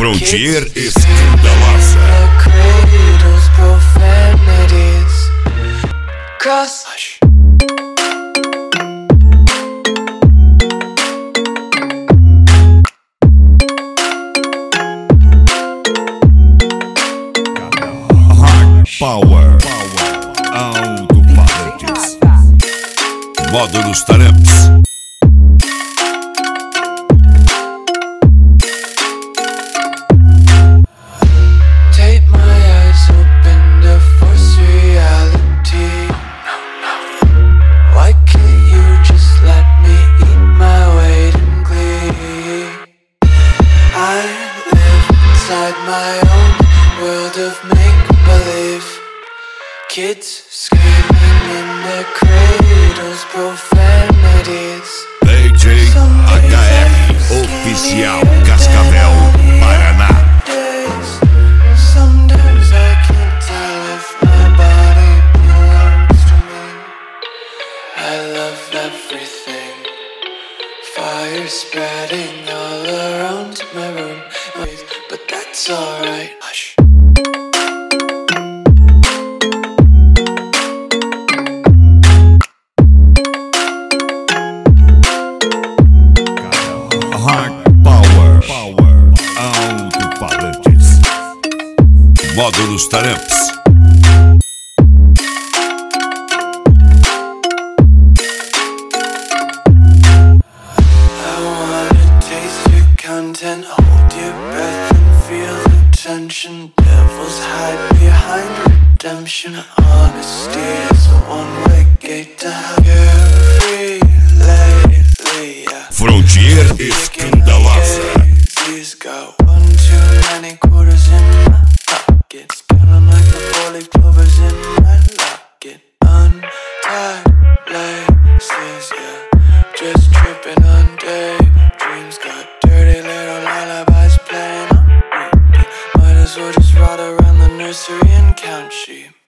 Frontier escandalosa. Power, alto-falantes, módulos talentos. Take my eyes open to force reality. Why can't you just let me eat my weight in glee? I live inside my own world of make-believe. Kids screaming in their cradles, profanities. DJ HF Oficial Cascavel, Paraná. Sometimes I can't tell if my body belongs to me. I love everything. Fire spreading all around my room, but that's alright. Hush. Power, alto-falantes, módulos talentos. I wanna taste your content, hold your breath and feel the tension. Devils hide behind redemption. Honesty is a one-way gate to hell. You're free lately, yeah. Frontier escandalosa. He's got one too many quarters in my pockets. Count 'em like the four-leaf clovers in my locket. Untied laces, yeah. Just tripping on daydreams. Got dirty little lullabies playing on repeat. Might as well just ride around the nursery and count sheep.